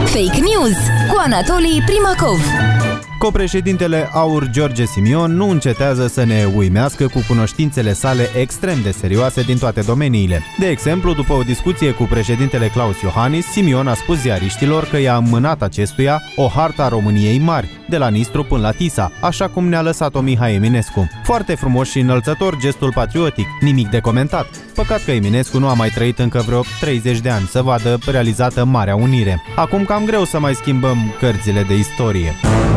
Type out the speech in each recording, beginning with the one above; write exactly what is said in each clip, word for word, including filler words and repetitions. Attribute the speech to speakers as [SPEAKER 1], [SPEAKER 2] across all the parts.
[SPEAKER 1] Fake News cu Anatolii Primacov.
[SPEAKER 2] Copreședintele AUR George Simion nu încetează să ne uimească cu cunoștințele sale extrem de serioase din toate domeniile. De exemplu, după o discuție cu președintele Klaus Iohannis, Simion a spus ziariștilor că i-a mânat acestuia o hartă a României mari, de la Nistru până la Tisa, așa cum ne-a lăsat-o Mihai Eminescu. Foarte frumos și înălțător gestul patriotic, nimic de comentat. Păcat că Eminescu nu a mai trăit încă vreo treizeci de ani să vadă realizată Marea Unire. Acum cam greu să mai schimbăm cărțile de istorie.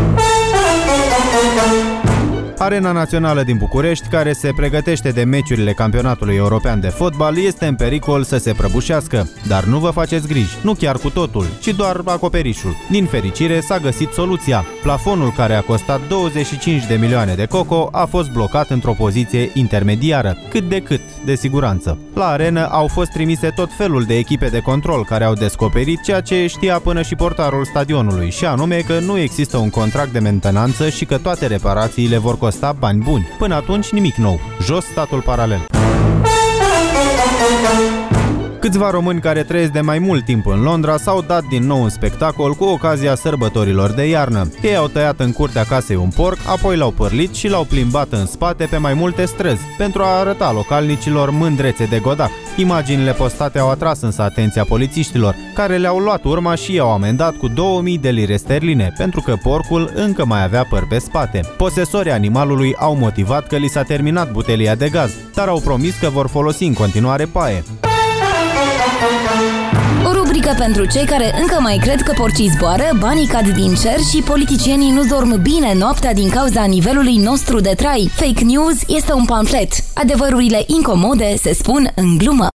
[SPEAKER 2] Arena Națională din București, care se pregătește de meciurile Campionatului European de Fotbal, este în pericol să se prăbușească. Dar nu vă faceți griji, nu chiar cu totul, ci doar acoperișul. Din fericire s-a găsit soluția. Plafonul, care a costat douăzeci și cinci de milioane de coco, a fost blocat într-o poziție intermediară, cât de cât de siguranță. La arenă au fost trimise tot felul de echipe de control care au descoperit ceea ce știa până și portarul stadionului, și anume că nu există un contract de mentenanță și că toate reparațiile vor costa bani buni. Până atunci nimic nou. Jos statul paralel. Câțiva români care trăiesc de mai mult timp în Londra s-au dat din nou în spectacol cu ocazia sărbătorilor de iarnă. Ei au tăiat în curtea casei un porc, apoi l-au părlit și l-au plimbat în spate pe mai multe străzi, pentru a arăta localnicilor mândrețe de godac. Imaginile postate au atras însă atenția polițiștilor, care le-au luat urma și i-au amendat cu două mii de lire sterline, pentru că porcul încă mai avea păr pe spate. Posesorii animalului au motivat că li s-a terminat butelia de gaz, dar au promis că vor folosi în continuare paie.
[SPEAKER 1] O rubrică pentru cei care încă mai cred că porcii zboară, banii cad din cer și politicienii nu dorm bine noaptea din cauza nivelului nostru de trai. Fake News este un pamflet. Adevărurile incomode se spun în glumă.